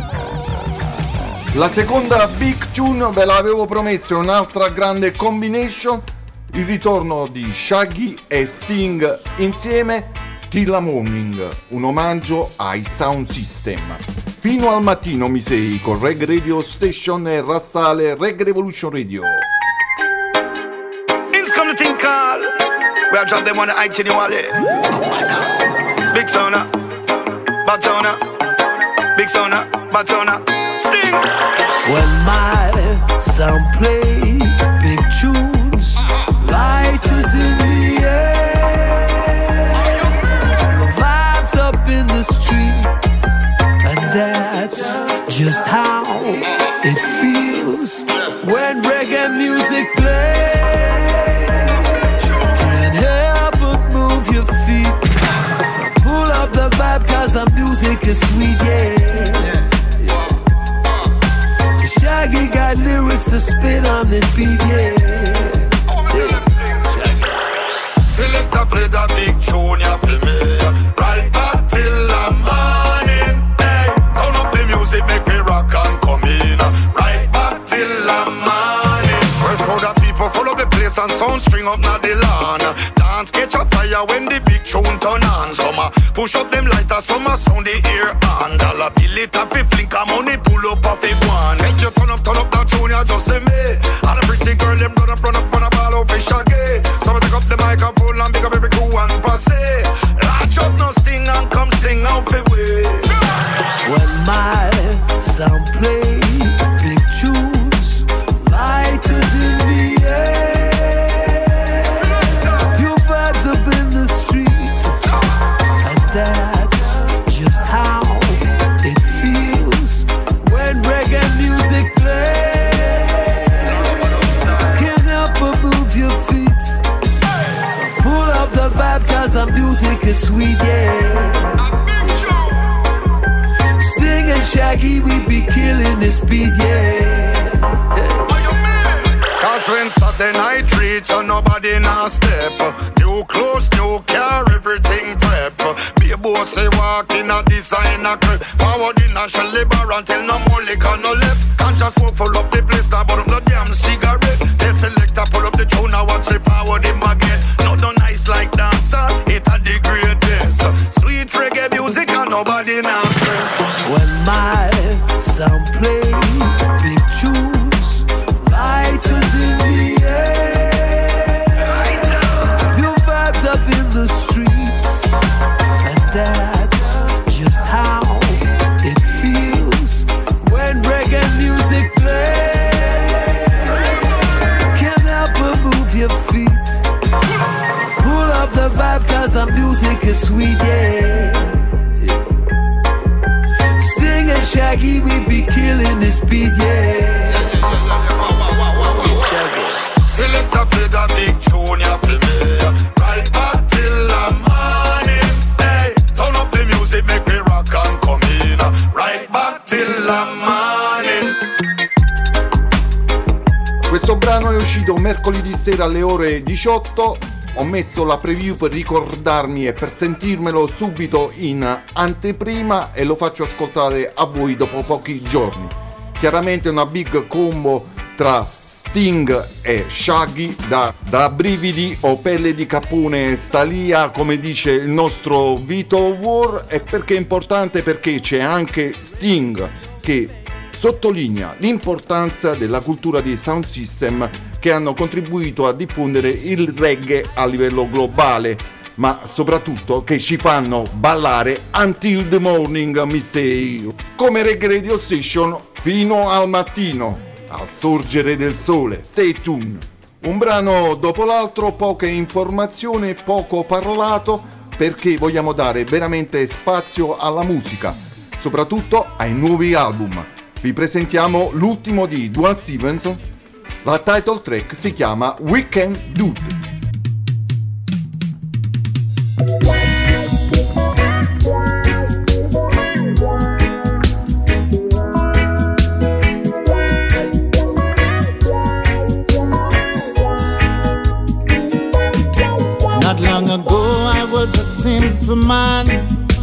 La seconda big tune ve l'avevo promesso, un'altra grande combination, il ritorno di Shaggy e Sting insieme, Till the Morning, un omaggio ai Sound System. Fino al mattino mi sei con Reggae Radio Station e Rassale Reggae Revolution Radio. It's come to think call. We have dropped them on the IT New Orleans. Big Sona, Bad Sona, Big Sona, Bad Sona, Sting. When my sound play big tunes, lighters in the air, the vibes up in the street, and that's just how it feels when reggae music plays. Can't help but move your feet, pull up the vibe 'cause the music is sweet, yeah. Shaggy got lyrics to spit on this beat, yeah. Select a play that big tune, you feel me? Right back till the morning, hey. Turn up the music, make me rock and come in. Right back till the morning. Well, crowd of people follow the place and sound string up na the lawn. Dance catch a fire when the big tune turn on. Some push up them lighters, some sound the ear on. Dollar bill it off a flink, a money pull up off a one. Make you turn up that tune, you just say me. And a pretty girl, them run up on a ball of fish Shaggy. Some take up the microphone and pick up every crew and passe. Latch up no sting and come sing out the way. When my sound play big tunes, lighters in the air, your vibes up in the street, and that's just how it feels when reggae music plays. Can't help but move your feet, pull up the vibe 'cause the music is sweet, yeah. Sting and Shaggy, we be killing this beat, yeah. Cause when Saturday night reach and nobody now step, new clothes, new car, everything prep. Be a bossy walk in a designer crib, forward in a Shelly bar until no more liquor no left. Can't just smoke full up the place, now but up the damn cigarette. Tell selector pull up the tune, now watch it forward him again. Not no nice like dancer, it a the greatest. Sweet reggae music and nobody now stress. When my sound play big tunes, lighters in the air, your vibes up in the streets, and that's just how it feels when reggae music plays. Can't help but move your feet, pull up the vibe 'cause the music is sweet, yeah. Sting and Shaggy, we be killing this beat, yeah. Select a play that big tune, you feel me? Right back till the morning, hey. Turn up the music, make me rock and come in. Right back till the morning. Questo brano è uscito mercoledì sera alle ore 18. Ho messo la preview per ricordarmi e per sentirmelo subito in anteprima e lo faccio ascoltare a voi dopo pochi giorni. Chiaramente una big combo tra Sting e Shaggy da brividi o pelle di capone stalia, come dice il nostro Vito War. E perché è importante? Perché c'è anche Sting che sottolinea l'importanza della cultura dei sound system che hanno contribuito a diffondere il reggae a livello globale, ma soprattutto che ci fanno ballare until the morning, mi say, come Reggae Radio Station fino al mattino, al sorgere del sole. Stay tuned. Un brano dopo l'altro, poche informazioni, poco parlato, perché vogliamo dare veramente spazio alla musica, soprattutto ai nuovi album. Vi presentiamo l'ultimo di Duane Stevenson. La title track si chiama Weekend Dude.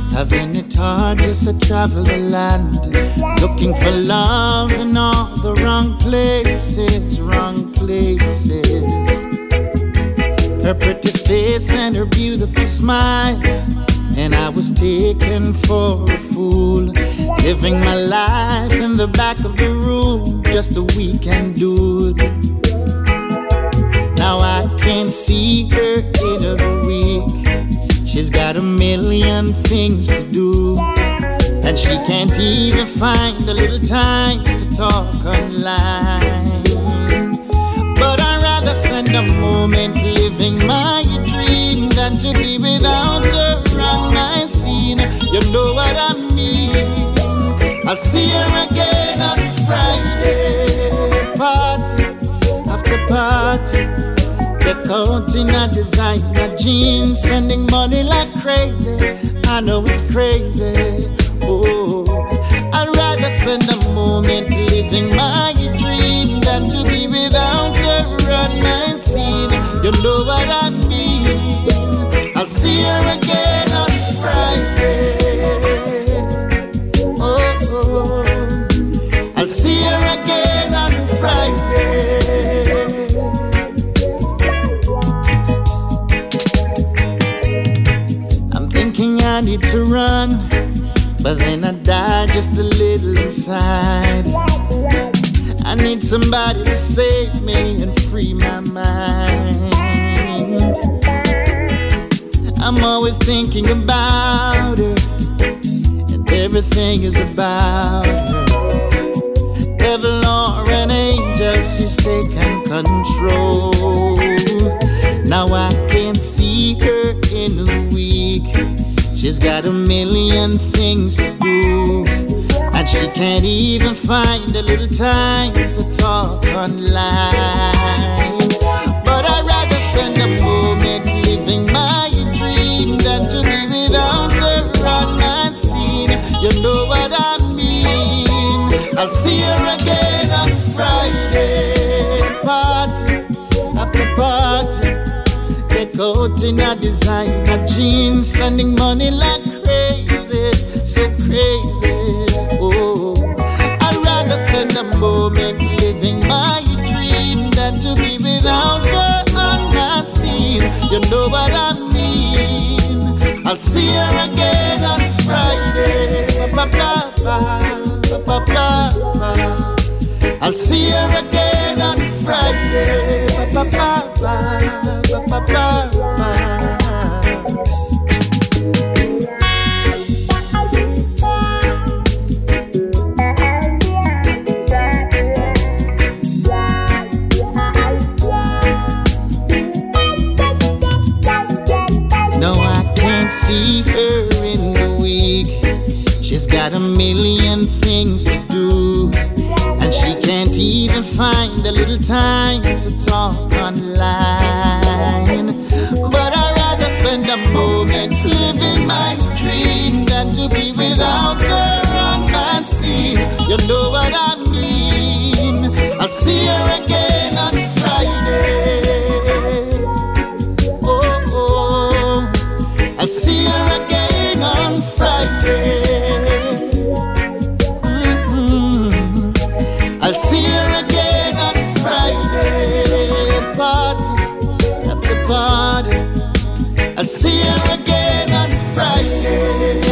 Having it hard just to travel the land, looking for love in all the wrong places, wrong places. Her pretty face and her beautiful smile, and I was taken for a fool, living my life in the back of the room, just a weekend dude. Now I can see her in a week. She's got a million things to do, and she can't even find a little time to talk online. But I'd rather spend a moment living my dream than to be without her on my scene. You know what I mean? I'll see her again on Friday. Party after party, deck out in a designer jeans, spending money like crazy. I know it's crazy. Oh, I'd rather spend a moment living my dream than to be without her on my scene. You know what I mean? I'll see her again on Friday. Oh, oh. I'll see her again on Friday. I need to run, but then I die just a little inside. I need somebody to save me and free my mind. I'm always thinking about her, and everything is about her. Devil or an angel, she's taken control. Now I can see her in a week. She's got a million things to do, and she can't even find a little time to talk online. But I'd rather spend a moment living my dream than to be without her on my scene. You know what I mean? I'll see her again on Friday. Party after party, out in a designer jeans, spending money like crazy, so crazy. Oh, I'd rather spend a moment living my dream than to be without her on my scene. You know what I mean? I'll see her again on Friday. I'll see her again on Friday. No, I can't see her in the week. She's got a million things to do, and she can't even find a little time to talk online. But I'd rather spend a moment living my dream than to be without her on my scene. You know what I mean? I'll see her again on Friday. Oh, oh, I'll see her again on Friday. I'll see her again on Friday. Party after party, I'll see her again on Friday.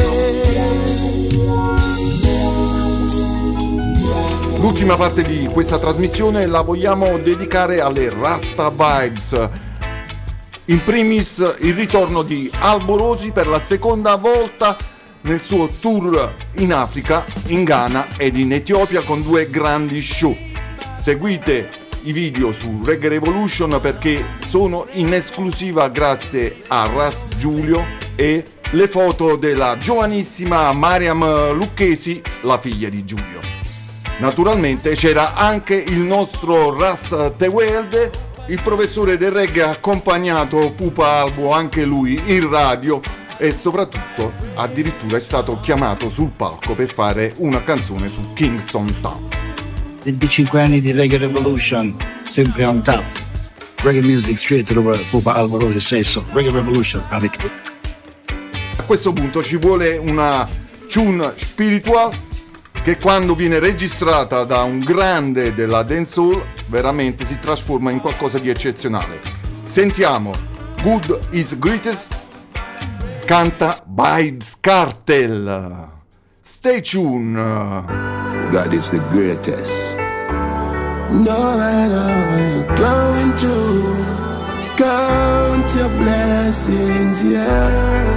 L'ultima parte di questa trasmissione la vogliamo dedicare alle Rasta Vibes. In primis il ritorno di Alborosi per la seconda volta nel suo tour in Africa, in Ghana ed in Etiopia con due grandi show. Seguite i video su Reggae Revolution perché sono in esclusiva grazie a Ras Giulio e le foto della giovanissima Mariam Lucchesi, la figlia di Giulio. Naturalmente c'era anche il nostro Ras Tewelde, il professore del reggae, ha accompagnato Pupa Albo anche lui in radio e soprattutto addirittura è stato chiamato sul palco per fare una canzone su Kingston Town. 25 anni di Reggae Revolution, sempre on top. Reggae music straight to the world. Pupa Albo Rose says so. Reggae Revolution, A questo punto ci vuole una tune spiritual che quando viene registrata da un grande della dancehall veramente si trasforma in qualcosa di eccezionale. Sentiamo Good is Greatest, canta Vybz Kartel. Stay tuned. God is the greatest. No matter where you're going to, count your blessings, yeah.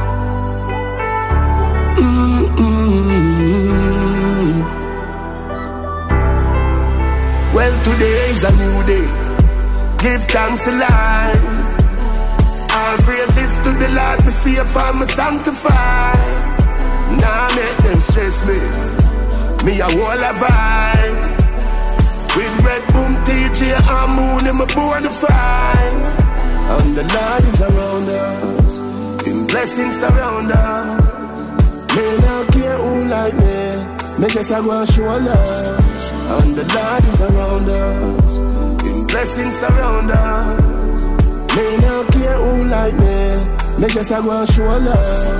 Well, today is a new day. Give thanks to life. All praises to the Lord, me safe and me sanctified. Nah, make them stress me. Me a whole a vibe. With red boom, TJ and moon in my born to fight. And the Lord is around us. In blessings surround us. Me not care who like me. Me just a go and show love. And the Lord is around us. In blessings surround us. Me not care who like me. Me just a go and show love.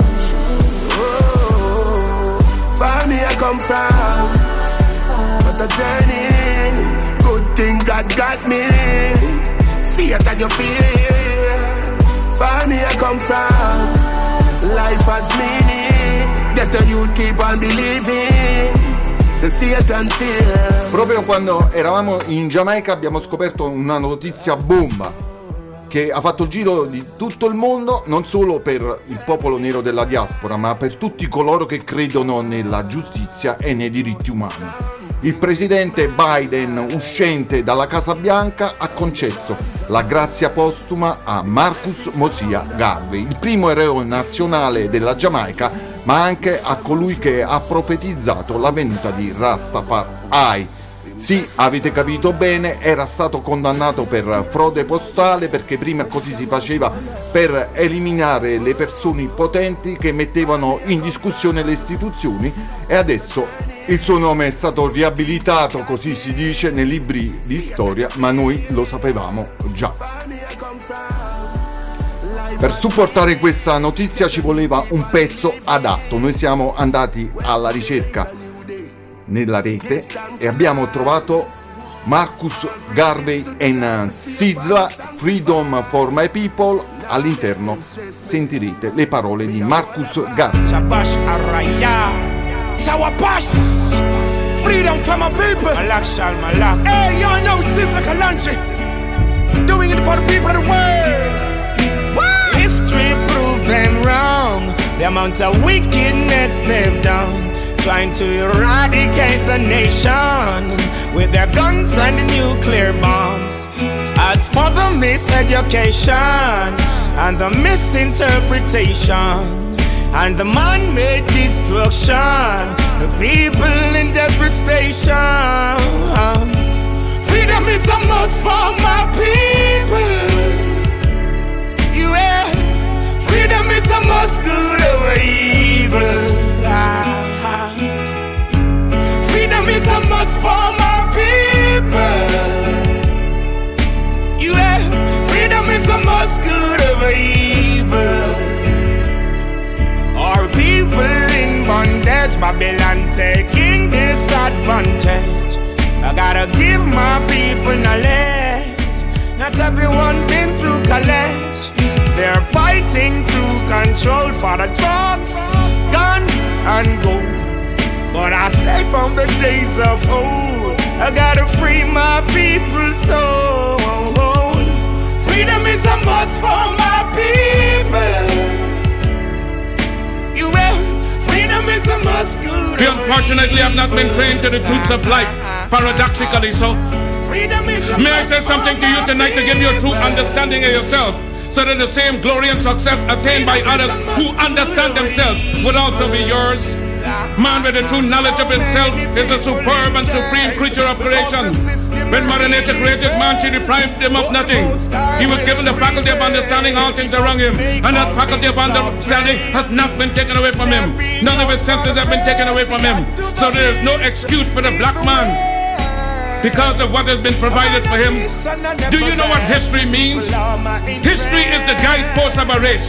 Far me I come from, but a journey. Good thing God got me. See it and you feel it. Far me I come from, life has meaning. Get the youth keep on believing. So see it and feel. Proprio quando eravamo in Giamaica abbiamo scoperto una notizia bomba che ha fatto il giro di tutto il mondo, non solo per il popolo nero della diaspora, ma per tutti coloro che credono nella giustizia e nei diritti umani. Il presidente Biden, uscente dalla Casa Bianca, ha concesso la grazia postuma a Marcus Mosiah Garvey, il primo erede nazionale della Giamaica, ma anche a colui che ha profetizzato la venuta di Rastafari. Sì, avete capito bene, era stato condannato per frode postale perché prima così si faceva per eliminare le persone potenti che mettevano in discussione le istituzioni e adesso il suo nome è stato riabilitato, così si dice, nei libri di storia, ma noi lo sapevamo già. Per supportare questa notizia ci voleva un pezzo adatto, noi siamo andati alla ricerca nella rete e abbiamo trovato Marcus Garvey and Sizzla, Freedom for My People. All'interno sentirete le parole di Marcus Garvey. Freedom for my people. Hey, you know it's Sizzla Kalonji, doing it for the people of the world. History proved them wrong. The amount of wickedness they've done, trying to eradicate the nation with their guns and nuclear bombs. As for the miseducation and the misinterpretation and the man-made destruction, the people in devastation, freedom is a must for my people. Yeah, freedom is a must, good over evil. Freedom is a must for my people. Yeah, freedom is a must, good over evil. Our people in bondage, Babylon taking disadvantage. I gotta give my people knowledge. Not everyone's been through college. They're fighting to control for the drugs, guns, and gold. But I say from the days of old, I gotta free my people's soul. Freedom is a must for my people. You will, freedom is a must, good. Unfortunately, I've not been trained to the truths of life, paradoxically so. May I say something to you tonight to give you a true understanding of yourself, so that the same glory and success attained by others who understand themselves would also be yours. Man with the true knowledge of himself is a superb and supreme creature of creation. When Mother Nature created man, she deprived him of nothing. He was given the faculty of understanding all things around him, and that faculty of understanding has not been taken away from him. None of his senses have been taken away from him. So there is no excuse for the black man because of what has been provided for him. Do you know what history means? History is the guide force of a race.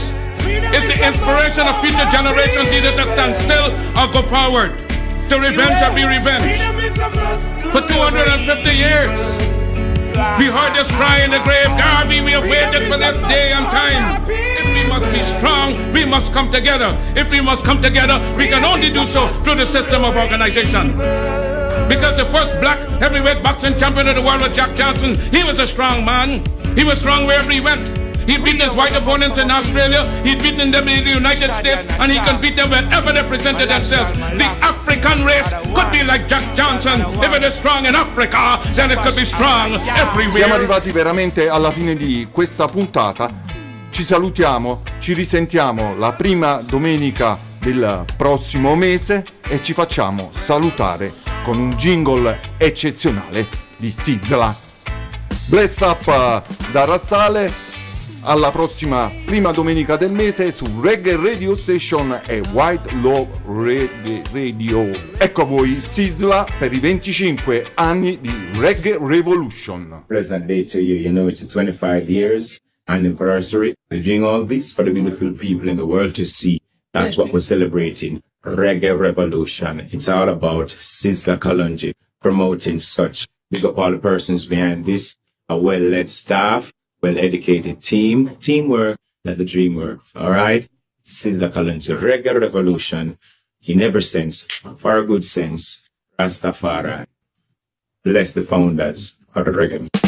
It's the inspiration of future generations either to stand still or go forward. To revenge or be revenged. For 250 years, we heard this cry in the grave. Garvey, we have waited for this day and time. If we must be strong, we must come together. If we must come together, we can only do so through the system of organization. Because the first black heavyweight boxing champion of the world was Jack Johnson. He was a strong man. He was strong wherever he went. He'd beaten his white opponents in Australia, he'd beaten them in the United States, and he can beat them wherever they presented themselves. The African race could be like Jack Johnson. If it is strong in Africa, then it could be strong everywhere. Siamo arrivati veramente alla fine di questa puntata. Ci salutiamo, ci risentiamo la prima domenica del prossimo mese e ci facciamo salutare con un jingle eccezionale di Sizzla. Bless up da Rassale. Alla prossima prima domenica del mese su Reggae Radio Station e White Love Radio. Ecco a voi Sizzla per i 25 anni di Reggae Revolution. Present day to you, you know it's a 25 years anniversary. We're doing all this for the beautiful people in the world to see. That's what we're celebrating. Reggae Revolution. It's all about Sizzla Kalonji promoting such. Big up all the persons behind this. A well-led staff. Well-educated team, teamwork, let the dream work. All right? Sizzla Kalonji, Reggae Revolution, in every sense, for a good sense, Rastafari. Bless the founders for the reggae.